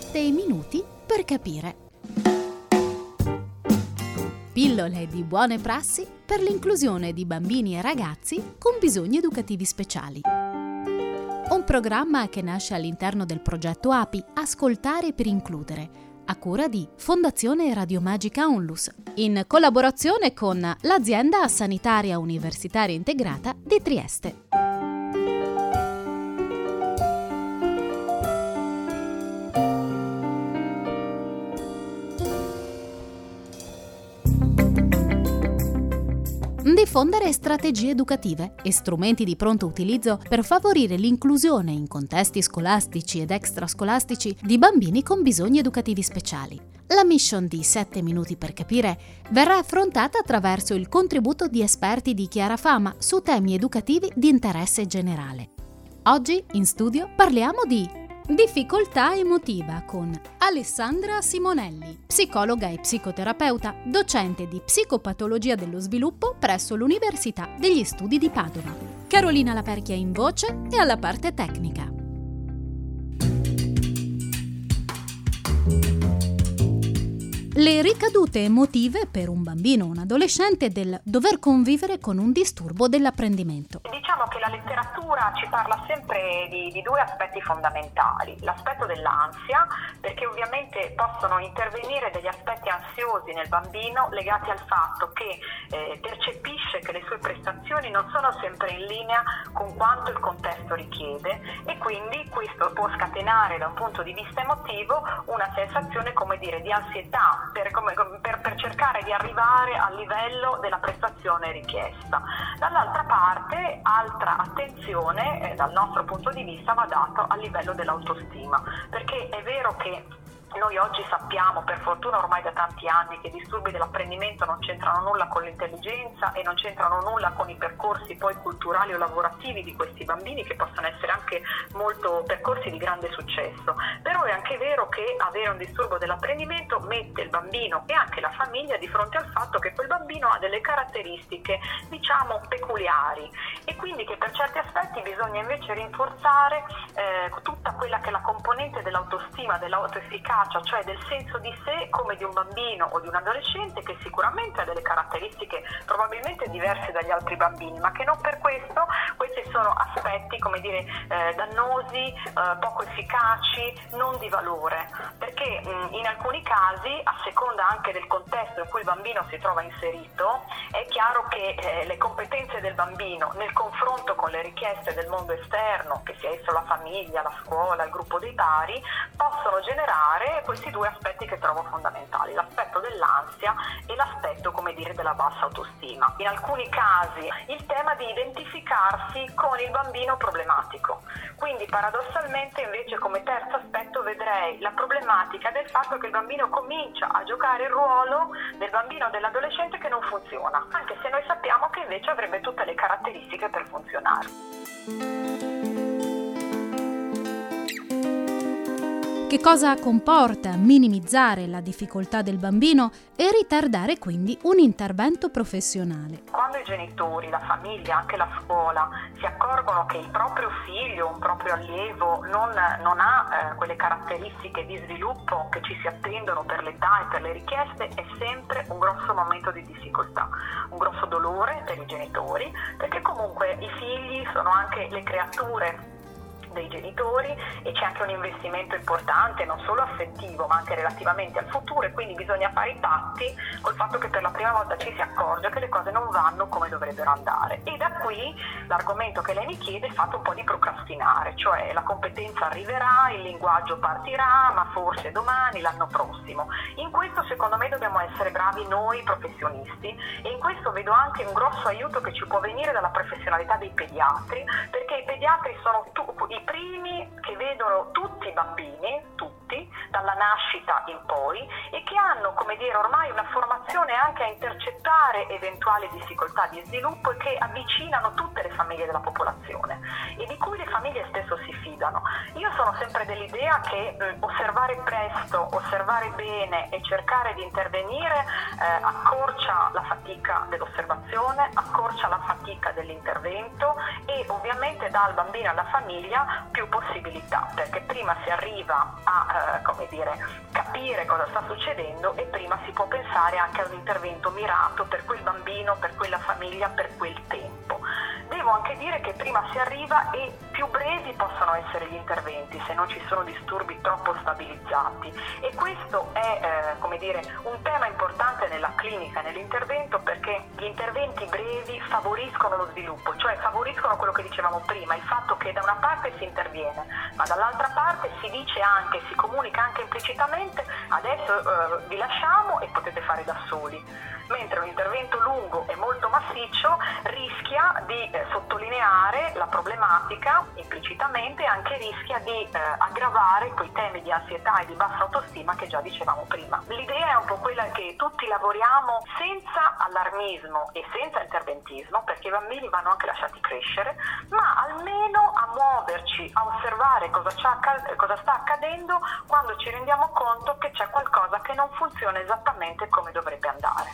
7 minuti per capire. Pillole di buone prassi per l'inclusione di bambini e ragazzi con bisogni educativi speciali. Un programma che nasce all'interno del progetto API Ascoltare per includere, a cura di Fondazione Radiomagica Onlus, in collaborazione con l'azienda sanitaria universitaria integrata di Trieste. Diffondere strategie educative e strumenti di pronto utilizzo per favorire l'inclusione in contesti scolastici ed extrascolastici di bambini con bisogni educativi speciali. La mission di 7 minuti per capire verrà affrontata attraverso il contributo di esperti di chiara fama su temi educativi di interesse generale. Oggi in studio parliamo di difficoltà emotiva con Alessandra Simonelli, psicologa e psicoterapeuta, docente di psicopatologia dello sviluppo presso l'Università degli Studi di Padova. Carolina Laperchia in voce e alla parte tecnica. Le ricadute emotive per un bambino o un adolescente del dover convivere con un disturbo dell'apprendimento. Diciamo che la letteratura ci parla sempre di due aspetti fondamentali. L'aspetto dell'ansia, perché ovviamente possono intervenire degli aspetti ansiosi nel bambino legati al fatto che percepisce che le sue prestazioni non sono sempre in linea con quanto il contesto richiede e quindi questo può scatenare da un punto di vista emotivo una sensazione, come dire, di ansietà per cercare di arrivare al livello della prestazione richiesta. Dall'altra parte, altra attenzione dal nostro punto di vista va dato al livello dell'autostima, perché è vero che noi oggi sappiamo, per fortuna ormai da tanti anni, che i disturbi dell'apprendimento non c'entrano nulla con l'intelligenza e non c'entrano nulla con i percorsi poi culturali o lavorativi di questi bambini, che possono essere anche molto percorsi di grande successo. Però è anche vero che avere un disturbo dell'apprendimento mette il bambino e anche la famiglia di fronte al fatto che quel bambino ha delle caratteristiche, diciamo, peculiari e quindi che per certi aspetti bisogna invece rinforzare tutta quella che è la componente dell'autostima, dell'autoefficacia, cioè del senso di sé come di un bambino o di un adolescente che sicuramente ha delle caratteristiche probabilmente diverse dagli altri bambini, ma che non per questo questi sono aspetti, come dire, dannosi, poco efficaci, non di valore, perché in alcuni casi, a seconda anche del contesto in cui il bambino si trova inserito, è chiaro che le competenze del bambino nel confronto con le richieste del mondo esterno, che sia esso la famiglia, la scuola, il gruppo dei pari, possono generare questi due aspetti che trovo fondamentali, l'aspetto dell'ansia e l'aspetto, come dire, della bassa autostima. In alcuni casi il tema di identificarsi con il bambino problematico, quindi paradossalmente invece come terzo aspetto vedrei la problematica del fatto che il bambino comincia a giocare il ruolo del bambino o dell'adolescente che non funziona, anche se noi sappiamo che invece avrebbe tutte le caratteristiche per funzionare. Che cosa comporta minimizzare la difficoltà del bambino e ritardare quindi un intervento professionale? Quando i genitori, la famiglia, anche la scuola si accorgono che il proprio figlio, un proprio allievo non ha quelle caratteristiche di sviluppo che ci si attendono per l'età e per le richieste, è sempre un grosso momento di difficoltà, un grosso dolore per i genitori, perché comunque i figli sono anche le creature dei genitori e c'è anche un investimento importante, non solo affettivo ma anche relativamente al futuro, e quindi bisogna fare i patti col fatto che per la prima volta ci si accorge che le cose non vanno come dovrebbero andare. E da qui l'argomento che lei mi chiede è fatto un po' di procrastinare, cioè la competenza arriverà, il linguaggio partirà, ma forse domani, l'anno prossimo. In questo secondo me dobbiamo essere bravi noi professionisti e in questo vedo anche un grosso aiuto che ci può venire dalla professionalità dei pediatri, perché i pediatri sono i primi che vedono tutti i bambini, tutti, dalla nascita in poi, e che hanno, come dire, ormai una formazione anche a intercettare eventuali difficoltà di sviluppo e che avvicinano tutte le famiglie della popolazione e di cui le famiglie stesso si fidano. Io sono sempre dell'idea che osservare presto, osservare bene e cercare di intervenire accorcia la fatica dell'osservazione, accorcia la fatica chicca dell'intervento e ovviamente dà al bambino e alla famiglia più possibilità, perché prima si arriva a capire cosa sta succedendo e prima si può pensare anche a un intervento mirato per quel bambino, per quella famiglia, per quel tempo. Devo anche dire che prima si arriva e più brevi possono essere gli interventi se non ci sono disturbi troppo stabilizzati, e questo è un tema importante nella clinica e nell'intervento, perché gli interventi brevi favoriscono lo sviluppo, cioè favoriscono quello che dicevamo prima, il fatto che da una parte si interviene ma dall'altra parte si dice anche, si comunica anche implicitamente: adesso vi lasciamo e potete fare da soli. Mentre un intervento lungo e molto massiccio rischia di sottolineare la problematica implicitamente, anche rischia di aggravare quei temi di ansietà e di bassa autostima che già dicevamo prima. L'idea è un po' quella che tutti lavoriamo senza allarmismo e senza interventismo, perché i bambini vanno anche lasciati crescere, ma almeno a muoverci, a osservare cosa sta accadendo quando ci rendiamo conto che c'è qualcosa che non funziona esattamente come dovrebbe andare.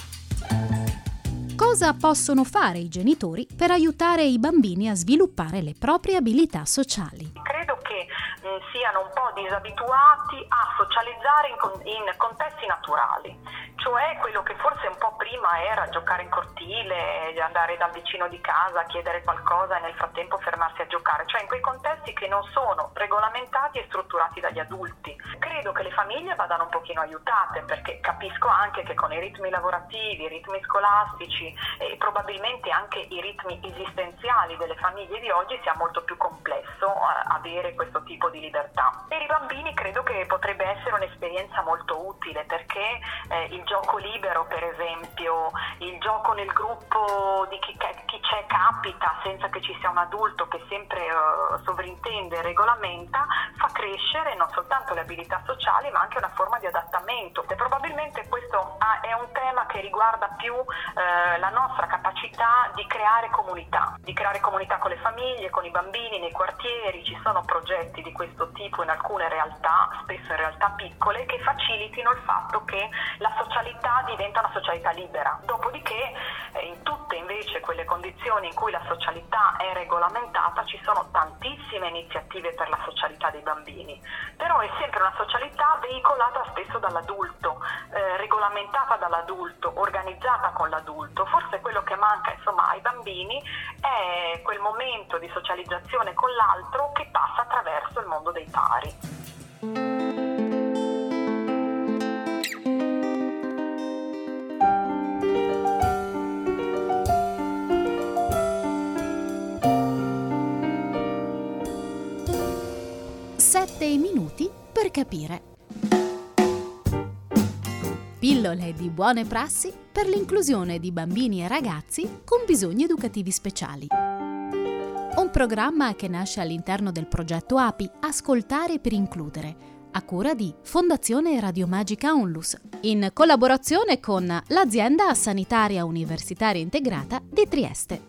Cosa possono fare i genitori per aiutare i bambini a sviluppare le proprie abilità sociali? Credo che siano un po' disabituati a socializzare in contesti naturali, cioè quello che forse un po' prima era giocare in cortile, andare dal vicino di casa, chiedere qualcosa e nel frattempo fermarsi a giocare, cioè in quei contesti che non sono regolamentati e strutturati dagli adulti. Credo che le famiglie vadano un pochino aiutate, perché capisco anche che con i ritmi lavorativi, i ritmi scolastici e probabilmente anche i ritmi esistenziali delle famiglie di oggi sia molto più complesso avere questo tipo di libertà. Per i bambini credo che potrebbe essere un'esperienza molto utile, perché il gioco libero, per esempio, il gioco nel gruppo di chi c'è capita, senza che ci sia un adulto che sempre sovrintende e regolamenta, fa crescere non soltanto le abilità sociali ma anche una forma di adattamento. E probabilmente questo è un tema che riguarda più la nostra capacità di creare comunità con le famiglie, con i bambini, nei quartieri. Ci sono progetti di questo tipo in alcune realtà, spesso in realtà piccole, che facilitino il fatto che la socialità diventa una socialità libera. Dopodiché in tutte invece quelle condizioni in cui la socialità è regolamentata ci sono tantissime iniziative per la socialità dei bambini, però è sempre una socialità veicolata spesso dall'adulto, regolamentata dall'adulto, organizzata con l'adulto. Forse quello che manca ai bambini è quel momento di socializzazione con l'altro che passa attraverso il mondo dei pari. 7 minuti per capire. Pillole di buone prassi per l'inclusione di bambini e ragazzi con bisogni educativi speciali. Un programma che nasce all'interno del progetto API Ascoltare per includere, a cura di Fondazione Radio Magica Onlus, in collaborazione con l'Azienda Sanitaria Universitaria Integrata di Trieste.